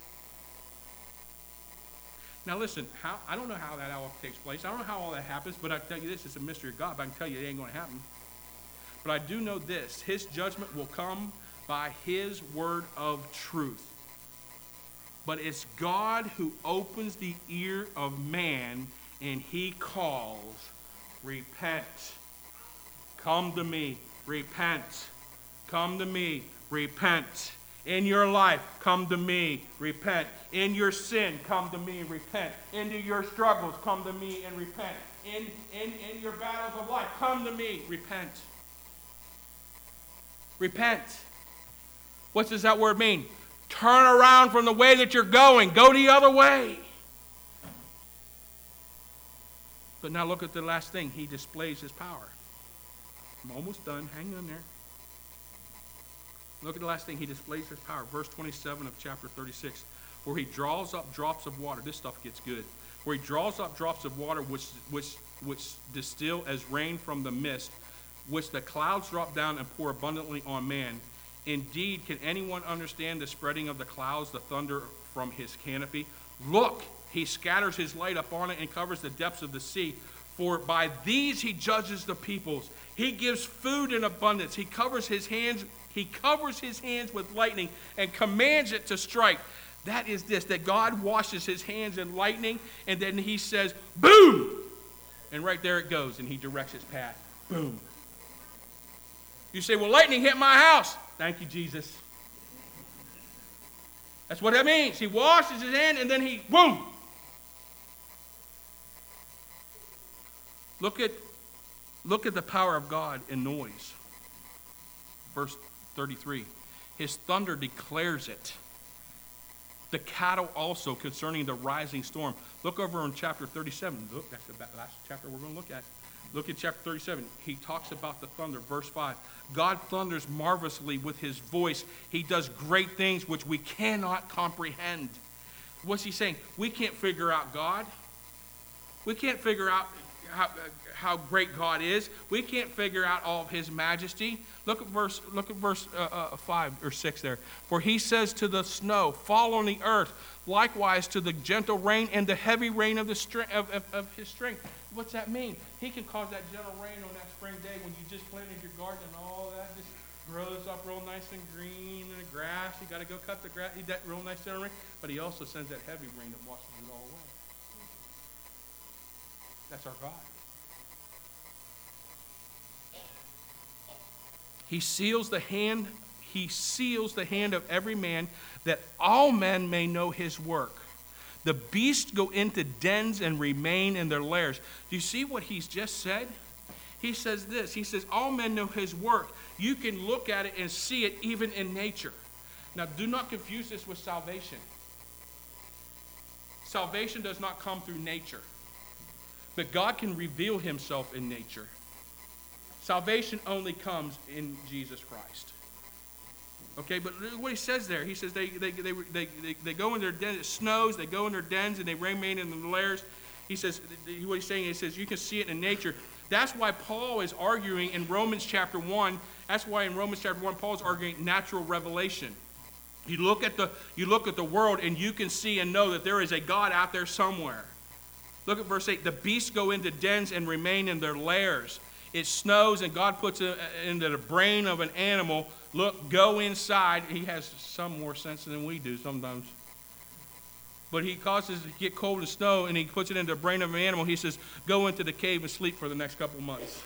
Now listen, how, I don't know how that all takes place. I don't know how all that happens, but I tell you this, it's a mystery of God, but I can tell you it ain't going to happen. But I do know this, his judgment will come by his word of truth. But it's God who opens the ear of man, and he calls, repent. Come to me, repent. Come to me, repent. In your life, come to me, repent. In your sin, come to me and repent. Into your struggles, come to me and repent. In, in, in your battles of life, come to me, repent. Repent. What does that word mean? Turn around from the way that you're going. Go the other way. But now look at the last thing. He displays his power. I'm almost done. Hang on there. Look at the last thing. He displays his power. Verse twenty-seven of chapter thirty-six. Where he draws up drops of water. This stuff gets good. Where he draws up drops of water which, which, which distill as rain from the mist, which the clouds drop down and pour abundantly on man. Indeed, can anyone understand the spreading of the clouds, the thunder from his canopy? Look, he scatters his light upon it and covers the depths of the sea. For by these he judges the peoples. He gives food in abundance. He covers his hands, he covers his hands with lightning and commands it to strike. That is this, that God washes his hands in lightning, and then he says, boom! And right there it goes, and he directs its path. Boom. You say, well, lightning hit my house. Thank you, Jesus. That's what that means. He washes his hand and then he, boom. Look at, look at the power of God in noise. Verse thirty-three. His thunder declares it. The cattle also concerning the rising storm. Look over in chapter thirty-seven. Look, that's the last chapter we're going to look at. Look at chapter thirty-seven. He talks about the thunder. Verse five. God thunders marvelously with his voice. He does great things which we cannot comprehend. What's he saying? We can't figure out God. We can't figure out how, how great God is. We can't figure out all of his majesty. Look at verse, look at verse uh, uh, five or six there. For he says to the snow, fall on the earth, likewise to the gentle rain and the heavy rain of, the str- of, of, of his strength. What's that mean? He can cause that gentle rain on that spring day when you just planted your garden and all that just grows up real nice and green and the grass. You got to go cut the grass. That real nice gentle rain. But he also sends that heavy rain that washes it all away. That's our God. He seals the hand, he seals the hand of every man, that all men may know his work. The beasts go into dens and remain in their lairs. Do you see what he's just said? He says this. He says, all men know his work. You can look at it and see it even in nature. Now, do not confuse this with salvation. Salvation does not come through nature. But God can reveal himself in nature. Salvation only comes in Jesus Christ. Okay, but what he says there, he says they they they they, they, they go in their den, it snows, they go in their dens and they remain in the lairs. He says, what he's saying, he says you can see it in nature. That's why Paul is arguing in Romans chapter one, that's why in Romans chapter one, Paul is arguing natural revelation. You look at the you look at the world and you can see and know that there is a God out there somewhere. Look at verse eight, the beasts go into dens and remain in their lairs. It snows and God puts it into the brain of an animal. Look, go inside. He has some more sense than we do sometimes. But he causes it to get cold and snow and he puts it into the brain of an animal. He says, go into the cave and sleep for the next couple of months.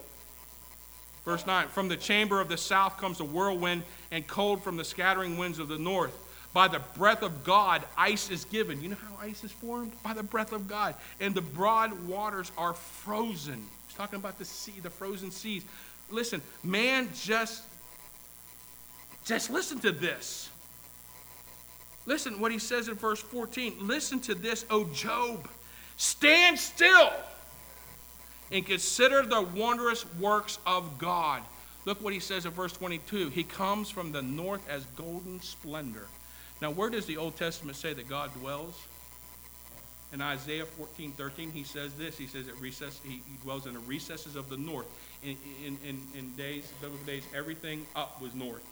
Verse nine, from the chamber of the south comes a whirlwind and cold from the scattering winds of the north. By the breath of God, ice is given. You know how ice is formed? By the breath of God. And the broad waters are frozen. He's talking about the sea, the frozen seas. Listen, man, just, just listen to this. Listen what he says in verse fourteen. Listen to this, O Job. Stand still and consider the wondrous works of God. Look what he says in verse twenty-two. He comes from the north as golden splendor. Now, where does the Old Testament say that God dwells? In Isaiah fourteen thirteen, he says this. He says that recess, he, he dwells in the recesses of the north. In, in, in, in days, biblical days, everything up was north.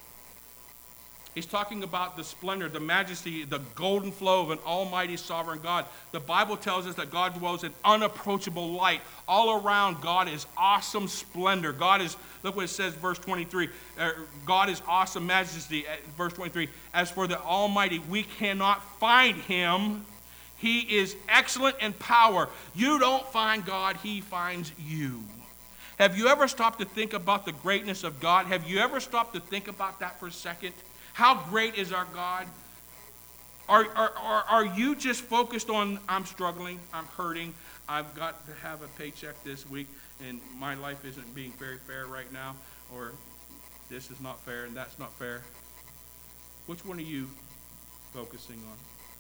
He's talking about the splendor, the majesty, the golden flow of an almighty sovereign God. The Bible tells us that God dwells in unapproachable light. All around God is awesome splendor. God is, look what it says, verse twenty-three. Uh, God is awesome majesty, uh, verse twenty-three. As for the Almighty, we cannot find him. He is excellent in power. You don't find God, he finds you. Have you ever stopped to think about the greatness of God? Have you ever stopped to think about that for a second? How great is our God? Are, are, are, are you just focused on, I'm struggling, I'm hurting, I've got to have a paycheck this week, and my life isn't being very fair right now, or this is not fair and that's not fair? Which one are you focusing on?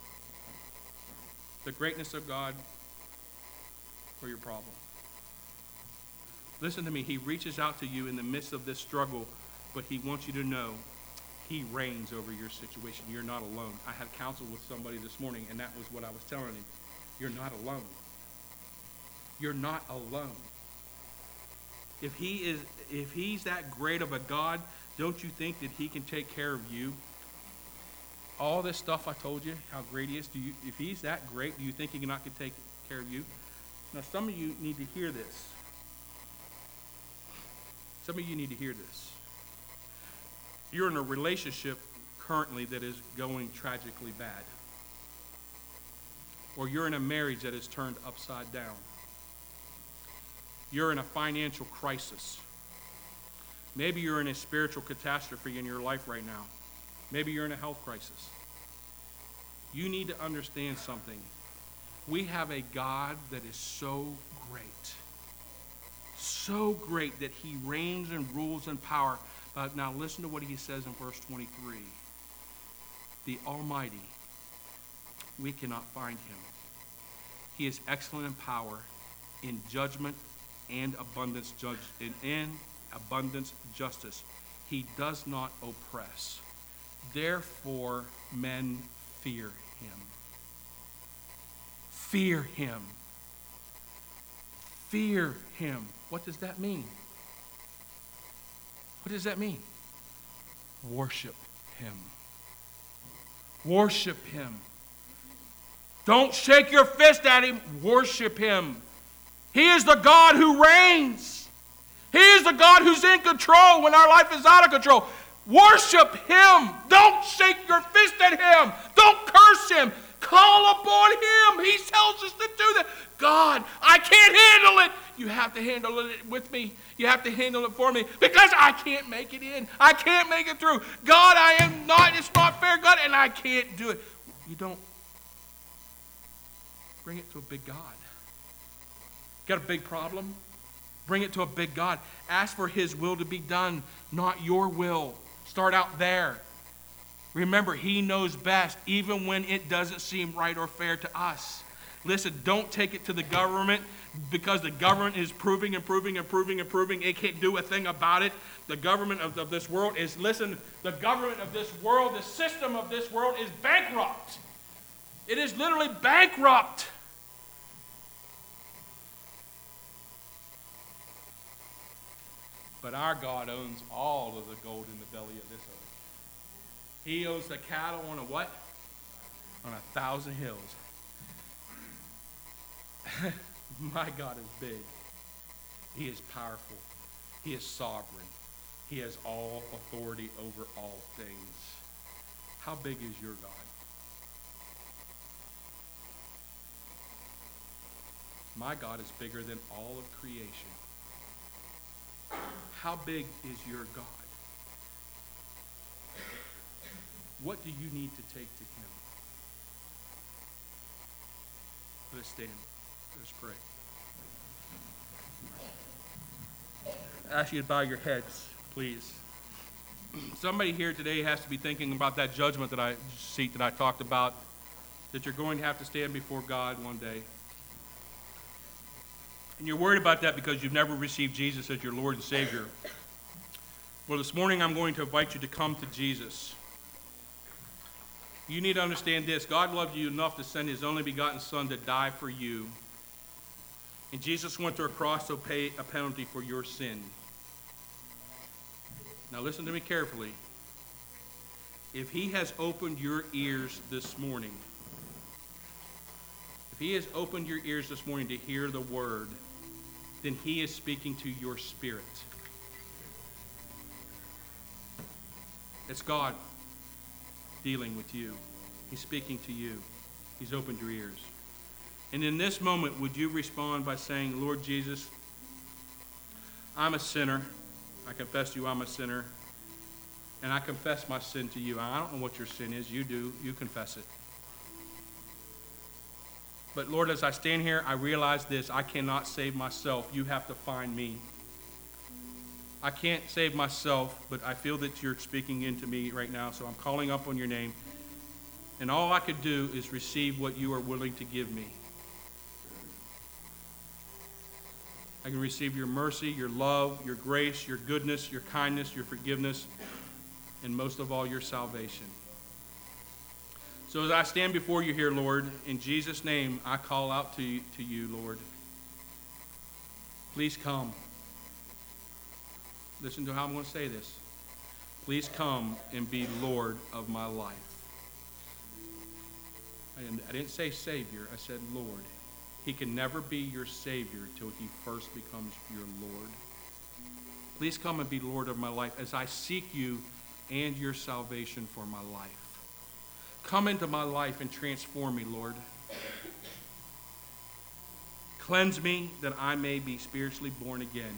The greatness of God or your problem? Listen to me. He reaches out to you in the midst of this struggle, but he wants you to know he reigns over your situation. You're not alone. I had counsel with somebody this morning, and that was what I was telling him. You're not alone. You're not alone. If he is, if he's that great of a God, don't you think that he can take care of you? All this stuff I told you, how great he is, do you, if he's that great, do you think he cannot can take care of you? Now, some of you need to hear this. Some of you need to hear this. You're in a relationship currently that is going tragically bad. Or you're in a marriage that is turned upside down. You're in a financial crisis. Maybe you're in a spiritual catastrophe in your life right now. Maybe you're in a health crisis. You need to understand something. We have a God that is so great. So great that he reigns and rules in power. But now listen to what he says in verse twenty-three. The Almighty, we cannot find him. He is excellent in power, in judgment and abundance judge in, in abundance justice. He does not oppress. Therefore, men fear him. Fear him. Fear him. What does that mean? What does that mean? Worship him. Worship him. Don't shake your fist at him. Worship him. He is the God who reigns. He is the God who's in control when our life is out of control. Worship him. Don't shake your fist at him. Don't curse him. Call upon him. He tells us to do that. God, I can't handle it. You have to handle it with me. You have to handle it for me because I can't make it in. I can't make it through. God, I am not, it's not fair, God, and I can't do it. You don't bring it to a big God. Got a big problem? Bring it to a big God. Ask for his will to be done, not your will. Start out there. Remember, he knows best, even when it doesn't seem right or fair to us. Listen, don't take it to the government because the government is proving and proving and proving and proving it can't do a thing about it. The government of, of this world is, listen, the government of this world, the system of this world is bankrupt. It is literally bankrupt. But our God owns all of the gold in the belly of this earth. He owns the cattle on a what? On a thousand hills. My God is big. He is powerful. He is sovereign. He has all authority over all things. How big is your God? My God is bigger than all of creation. How big is your God? What do you need to take to him? Let us stand. Let us pray. I ask you to bow your heads, please. Somebody here today has to be thinking about that judgment that I seat that I talked about, that you're going to have to stand before God one day. And you're worried about that because you've never received Jesus as your Lord and Savior. Well, this morning I'm going to invite you to come to Jesus. You need to understand this. God loved you enough to send his only begotten Son to die for you. And Jesus went to a cross to pay a penalty for your sin. Now listen to me carefully. If he has opened your ears this morning, if he has opened your ears this morning to hear the word, then he is speaking to your spirit. It's God dealing with you. He's speaking to you. He's opened your ears. And in this moment, would you respond by saying, Lord Jesus, I'm a sinner. I confess to you I'm a sinner. And I confess my sin to you. I don't know what your sin is. You do. You confess it. But Lord, as I stand here, I realize this. I cannot save myself. You have to find me. I can't save myself, but I feel that you're speaking into me right now, so I'm calling up on your name. And all I could do is receive what you are willing to give me. I can receive your mercy, your love, your grace, your goodness, your kindness, your forgiveness, and most of all, your salvation. So as I stand before you here, Lord, in Jesus' name, I call out to you, to you, Lord. Please come. Listen to how I'm going to say this. Please come and be Lord of my life. I didn't, I didn't say Savior. I said Lord. He can never be your Savior till he first becomes your Lord. Please come and be Lord of my life as I seek you and your salvation for my life. Come into my life and transform me, Lord. Cleanse me that I may be spiritually born again.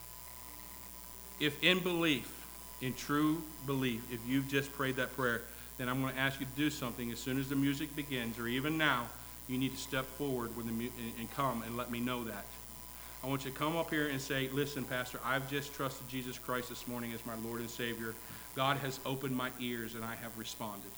If in belief, in true belief, if you've just prayed that prayer, then I'm going to ask you to do something as soon as the music begins, or even now. You need to step forward when the mu- and, and come and let me know that. I want you to come up here and say, listen, Pastor, I've just trusted Jesus Christ this morning as my Lord and Savior. God has opened my ears and I have responded.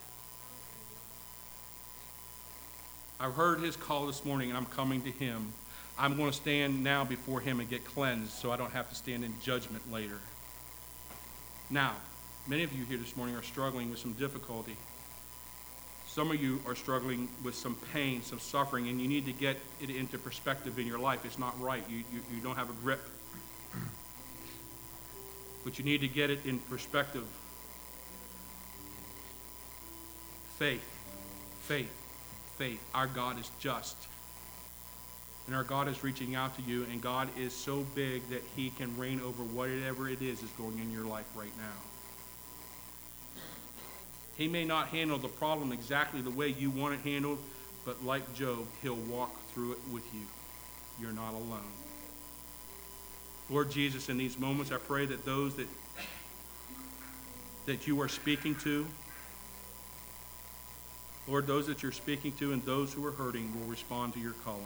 I've heard his call this morning and I'm coming to him. I'm going to stand now before him and get cleansed so I don't have to stand in judgment later. Now, many of you here this morning are struggling with some difficulty. Some of you are struggling with some pain, some suffering, and you need to get it into perspective in your life. It's not right. You, you, you don't have a grip. But you need to get it in perspective. Faith, faith, faith. Our God is just. And our God is reaching out to you, and God is so big that he can reign over whatever it is that's going in your life right now. He may not handle the problem exactly the way you want it handled, but like Job, he'll walk through it with you. You're not alone. Lord Jesus, in these moments, I pray that those that, that you are speaking to, Lord, those that you're speaking to and those who are hurting will respond to your calling.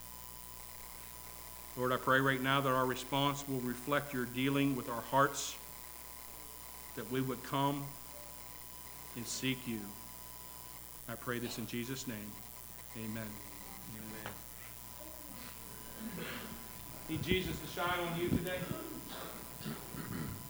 Lord, I pray right now that our response will reflect your dealing with our hearts, that we would come and seek you. I pray this in Jesus' name. Amen. Amen. Need Jesus to shine on you today?